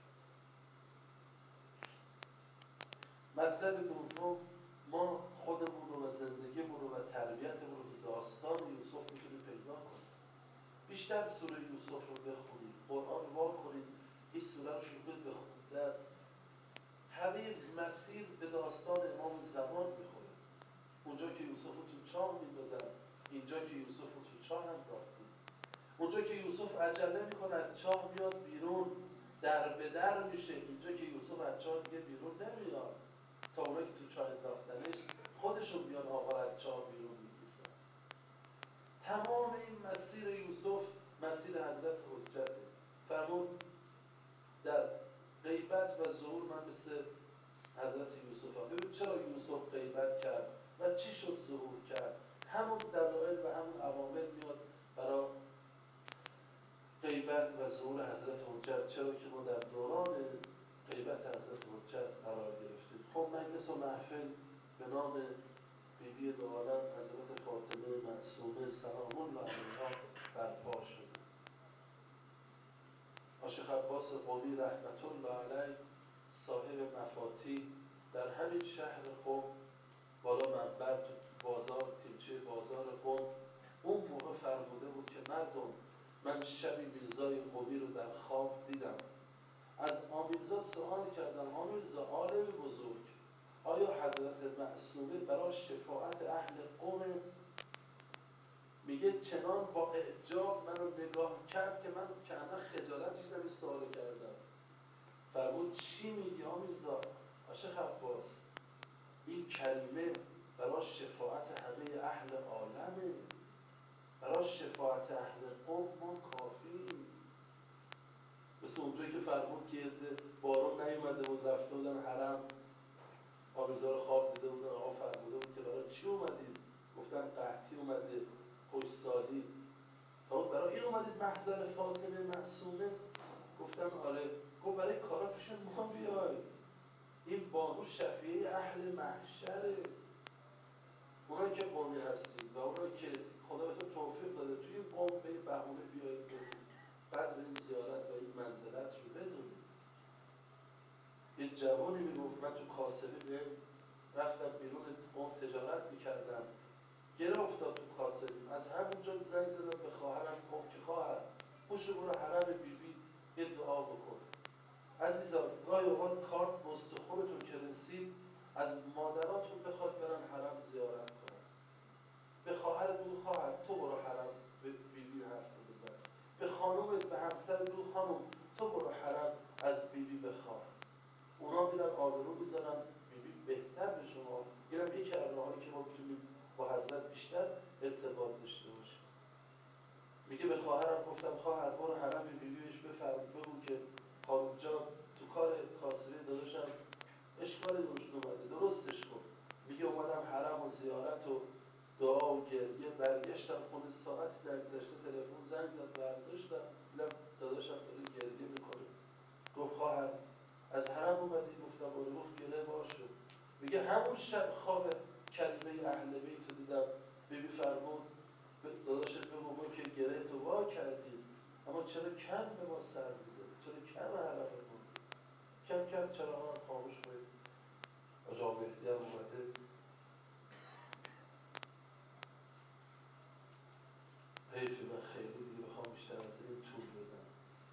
مطلب دوم، ما خودمون رو و زندگیمون رو و تربیتمون رو به داستان یوسف میتونیم پیدا کنیم. بیشتر سوره یوسف رو بخونید، قرآن وا کنید، این سوره رو شروع بخونید. در همه مسیر به داستان امام زمان میخوره. اونجا که یوسف رو تو چاه میندازن، اینجا که یوسف رو تو چاه انداختن. اونجا که یوسف عجله میکنه از چاه بیاد بیرون، در به در میشه. اینجا که یوسف از چاه دیگه بیرون نمیاد، تا اونایی که تو چاه انداختنش خودشون بیان آقا از چاه بیرون میکشن. تمام این مسیر یوسف مسیر حضرت حجته. فرمود در غیبت و ظهور من مثل حضرت یوسف هم. ببین چرا یوسف غیبت کرد و چی شد ظهور کرد. همون دلایل و همون عوامل میاد برای غیبت و ظهور حضرت حجت. چرا که ما در دوران غیبت حضرت حجت قرار گرفتیم. خب مجلس و محفل به نام بیبی دو عالم حضرت فاطمه معصومه سلام الله علیها برپا شد. شیخ عباس قمی رحمت الله علیه صاحب مفاتی در همین شهر قم بالا منبر تو بازار تیمچه بازار قم اون موقع فرموده بود که مردم، من شبی میرزای قمی رو در خواب دیدم. از آمیرزا سوال کردم، آمیرزا عالم بزرگ، آیا حضرت معصومه برای شفاعت اهل قم؟ میگه چنان با اعجاب منو نگاه کرد که من کنه خجالت کشیدم این سوال کردم. فرمود چی میگی آمیرزا؟ شیخ عباس این کلمه برای شفاعت همه اهل عالمه، برای شفاعت اهل قم ما کافیم. مثل اونجایی که فرمود که بارون نیومده بود رفته بودن حرم، آمیرزا رو خواب دیده بودن، آقا فرموده بود که برای چی اومدید؟ گفتن قحطی اومده، خوشسالی. فرمود برای این اومدید محضر فاطمه معصومه؟ گفتم آره. گفت برای کارا پیش ما بیای، این بانو شفیعه اهل محشره. اونایی که قومی هستید و اونایی که خدا به تو توفیق داده توی این قوم به این بهونه بیایید بدونید قدر این زیارت و این منزلت رو بدونید. این یک جوانی میگفت من تو کاسبی به رفتم بیرون اون تجارت میکردم، گره افتاد تو کاسبی. از همونجا زنگ زدم به خواهرم گفت که خواهر پوشو برو حرم بیبی یه دعا بکن. عزیزان گاهی اوقات کارت مستخورتون که رسید از مادراتون بخواد برن حرم زیارت کنن. به خواهر بگو خواهر تو برو حرم بیبی حرف بزن. به خانومت به همسر بگو خانوم تو برو حرم از بیبی بخواه. اونا میرن آبرو میزنن، بیبی بهتر به شما. اینم یکی از راهایی که ما میتونیم با حضرت بیشتر ارتباط داشته باشیم. میگه به خواهرم گفتم خواهر برو حرم بیبی بهش بفرم بگو که خانوم جان تو کار کاسبی داداشم اشکالی روش اومده درستش کن. میگه اومدم حرم و زیارت و دعا و گریه، برگشتم خونه ساعتی در گذشته تلفن زنگ زد برداشتم دیدم داداشم داره گریه میکنه. گفت خواهر از حرم اومدی؟ گفتم آره. گفت گله بار شد. میگه همون شب خواب کلمه اهل بیت رو دیدم. بیبی فرمود داداشت بگو ما که گله تو وا کردیم اما چرا کم به ما سر میزنی؟ چرا کم حرم بود؟ کم کم چرا هم خاموش باید. آجا مهدی هم اومده. حیفی من خیلی دیگه بخوام بیشتر از این طول بدم.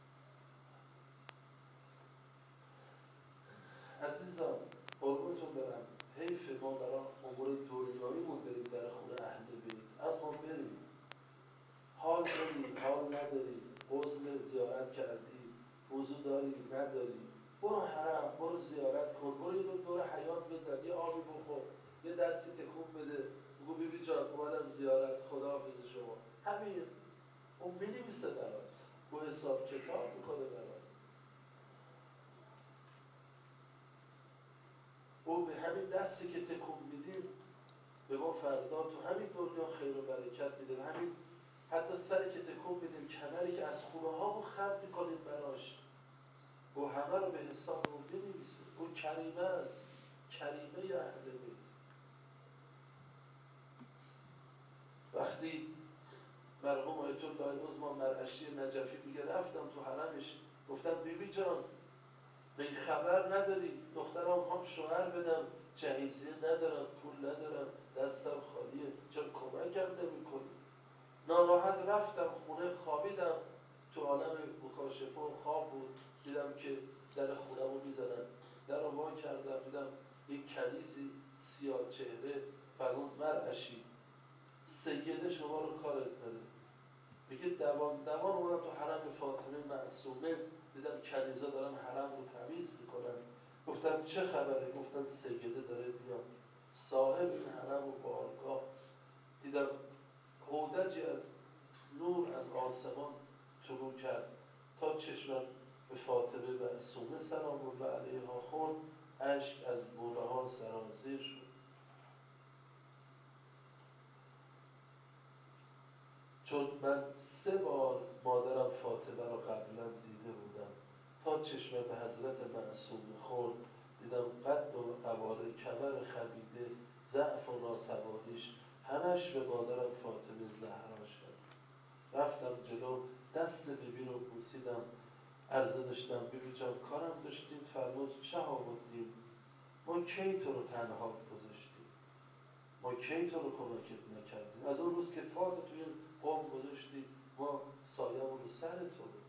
عزیزان قربونتون برم، حیف ما برای امور دنیاییمون بریم در خونه اهل بیت. اما بریم حال داری حال نداری، غسل زیارت کردی، وضو داری نداری، برو حرم، برو زیارت کن، برو یه دور حیات بزن، یه آبی بخور، یه دستی تکون بده، بگو بیبی جان اومدم زیارت، خداحافظ شما. همین اون می‌نویسه برات، او حساب کتاب میکنه برات. او به همین دستی که تکون میدیم به ما فردا تو همین دنیا خیر و برکت میده. و همین حتی سری که تکون میدیم، کمری که از خونه ها رو خم میکنیم براش، و همه رو به حساب رو بنویسه. او کریمه است، کریمه اهل بیت. وقتی مرحوم آیت الله العظمی مرعشی نجفی میگه رفتم تو حرمش، گفتم بیبی جان به خبر نداری دخترم هم شوهر بدم، جهیزیه ندارم، پول ندارم، دستم خالیه، چرا کمکم نمی‌کنی؟ ناراحت رفتم خونه خوابیدم، تو عالم مکاشفه و خواب بود، دیدم که در خونه رو میزنن، در رو وا کردم دیدم یک کنیزی سیاه چهره فرمود مرعشی سیده شما رو کارت داره. میگه دوان دوان اومدم تو حرم فاطمه معصومه، دیدم کنیزا دارن حرم رو تمیز میکنن. گفتم چه خبره؟ گفتن سیده داره میاد. صاحب این حرم و بارگاه دیدم هودجی از نور از آسمان طلوع کرد تا چشمم به فاطمه معصومه سلام الله علیها خورد، اشک از بوله ها سرازیر شد. چون من سه بار مادرم فاطمه را قبلا دیده بودم، تا چشمم به حضرت معصومه خورد دیدم قد و قواره کمر خمیده ضعف و ناتوانیش همش به مادرم فاطمه زهرا شد. رفتم جلو دست بیبی رو بوسیدم، عرضه داشتم بیبی جان کارم داشتیم. فرمود شهاب الدین ما کی تو رو تنهات گذاشتیم؟ ما کی تو رو کمکت نکردیم؟ از اون روز که پات توی قوم گذاشتی ما سایه‌مون رو سر تو بود.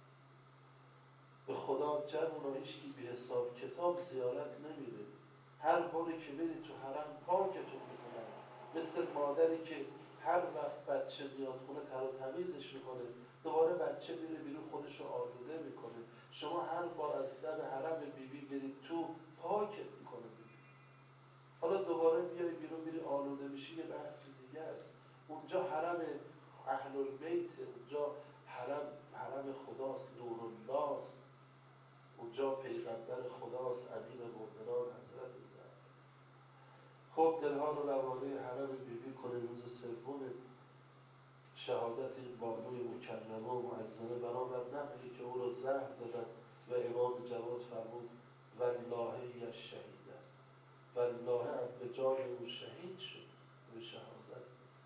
به خدا جمعونا هیچکی بی حساب کتاب زیارت نمیره. هر باری که بری تو حرم پاکتون میکنن، مثل مادری که هر وقت بچه میاد خونه تر و تمیزش میکنه، دوباره بچه میره بیرون خودش رو آلوده میکنه. شما هر بار از دم حرم بیبی برید تو پاکت میکنه بیبی. حالا دوباره بیای بیرون میری آلوده میشی یه بحث دیگه است. اونجا حرم اهل البیت، اونجا حرم حرم خداست، نور الله است، اونجا پیغمبر خداست، امیر مؤمنان حضرت زهرا. خب دلها رو روانه حرم بیبی کنه. روز سوم شهادت این بانوی مکرمه و معظمه برابر نقلی که او را زهر دادن و امام جواد فرمود والله یا شهیده، والله هم به جان او شهید شد، به شهادت نیست.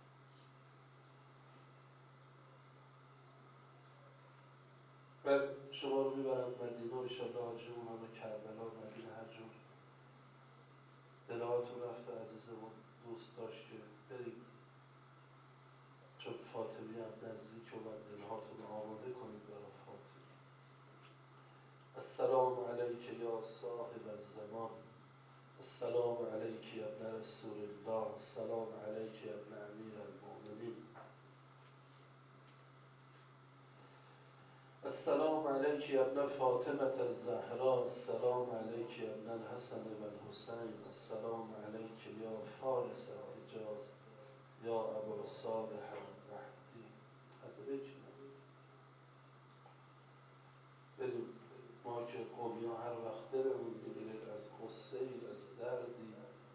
و شما رو میبرم مدینه و انشالله حاجیمون رو کربلا و مدینه هر جور دلهاتون رفت و عزیزمون دوست داشت که برید، چون فاطمی هم نزدیک و من دلهاتون آماده کنید برای فاطمی. السلام علیک یا صاحب الزمان، السلام علیک یا ابن رسول الله، السلام علیک یا ابن امیر المؤمنین، السلام علیک یا ابن فاطمة الزهراء، السلام علیک یا ابن الحسن والحسین، السلام علیک یا فارس الحجاز یا ابا صالح المهدی. ادرک بریم ما که قومی ها هر وقت دلمون میگیره از غصه ای از دردی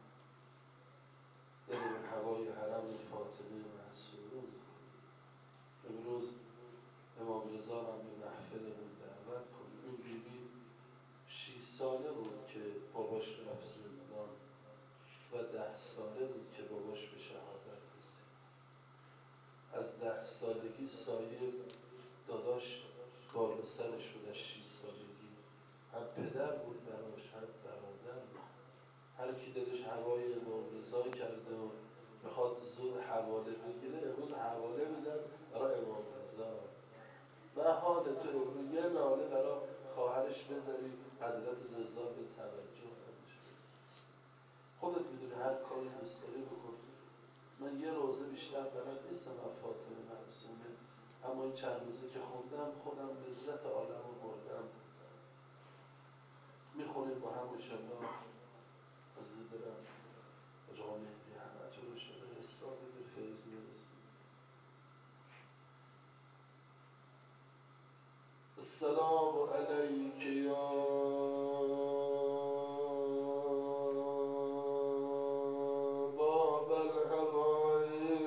دلمون هوای حرم فاطمه معصومه. امروز امام رضا هم به محفلمون دعوت کنیم. این بیبی شیش ساله بود که باباش رفت زندان و ده ساله بود که باباش به شهادت رسید. از ده سالگی سایه داداش بالا سرش بود. از شیش سالگی هم پدر بود براش هم برادر بود. هر کی دلش هوای امام رضا کرده و میخواد زود حواله بگیره امروز حواله میدن برای امام رضا. و حال تو امروز یه ناله برای خواهرش بذاری حضرت رضا به توجه کنش. خودت میدونی هر کاری دوست داری بکن. من یه روزه بیشتر بلد نیستم از فاطمه معصومه، اما این چند روزه که خوندم خودم لذت عالم رو بردم. میخونیم با هم انشالله از دلم آقا مهدی همه تو رو شده حساب به فیض میرسیم. السلام علیک یا باب الهوایج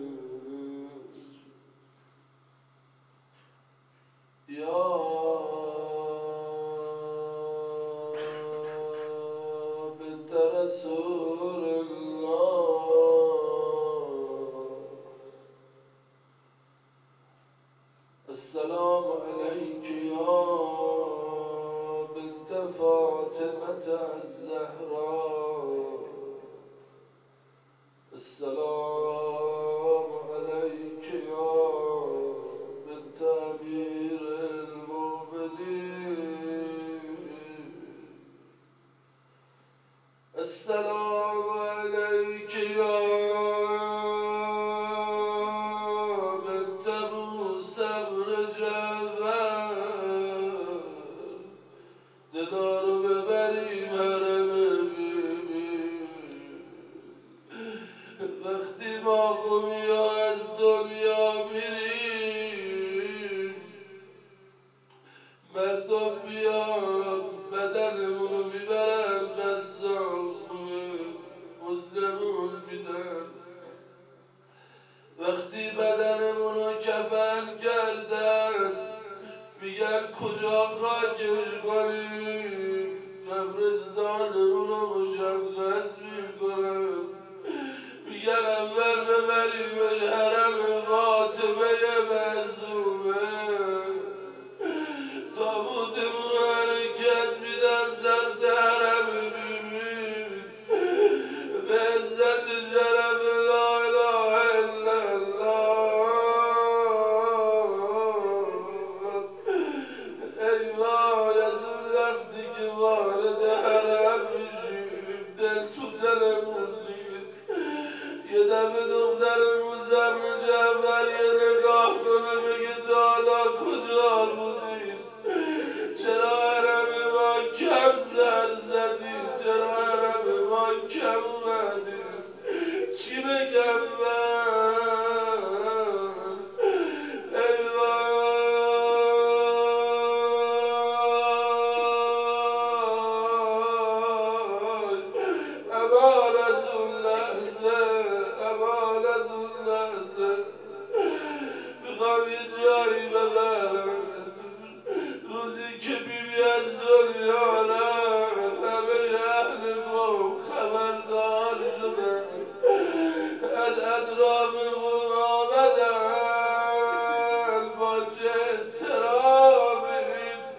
یا بنت رسول الله، السلام علیک یا بنت فاطمة الزهراء، السلام علیک یا بنت امیر المؤمنین، السلام علیک یا بنت موسی بن جعفر. دلا رو ببریم حرم بیبی وقتی ما قومیا از دنیا میریم، مردم بیان بدنمونو میبرن قصابخونه مسلمون میدن. وقتی بدنمونو کفن کردن میگن کجا خاکش کنیم، قبرستانمونو مشخص میکنن. میگن اول ببریمش حرم فاطمه معصومه. تابوتمون رو حرکت میدن سمت حرم بیبی به عزت شرف لا اله الا الله. ای وای از اون وقتی که وارد حرم میشیم دل تو دلمون نیست. یه دفعه دخترمون زن جعفر یه نگاه کنه بگه تا حالا کجا بودیم، چرا حرم ما کم زر زدیم، چرا حرم ما کم اومدیم، چی بگم من. ای وای امان از اون لحظه، امان از اون لحظه. میخوام یه جایی ببرم روزی که بیبی از دنیا رفت همه اهل قوم خبردار شدن، از اطرافمون آمدن با چه احترامی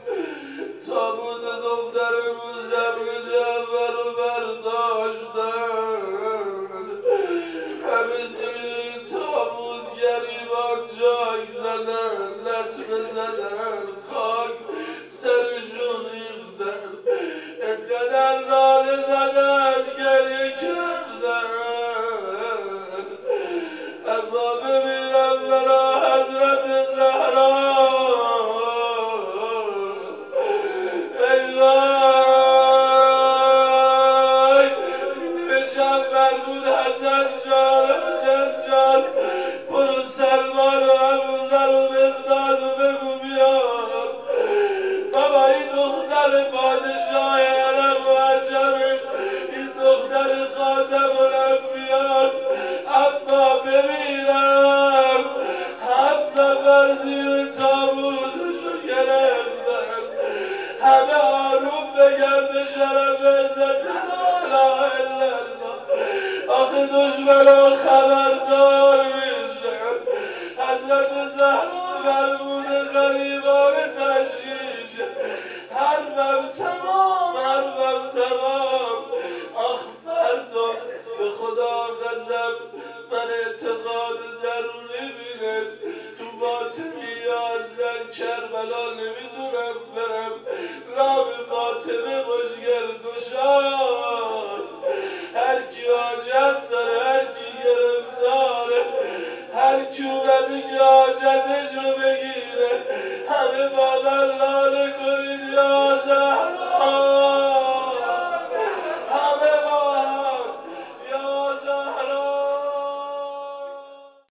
دشمنا خبردار میشه. حضرت زهرا فرموده غریبان تشریش، حرفم تمام حرفم تمام. آخ فردا به خدا قسم من اعتقاد درونی بینه تو فاطمی اصلا کربلا نمیتونم برم. راه فاطمه خوشگل گشاست، هر کی حاجت داره، هر کی گرفتاره، هر کی اومده که حاجتش رو بگیره، همه با من لاله کنید یا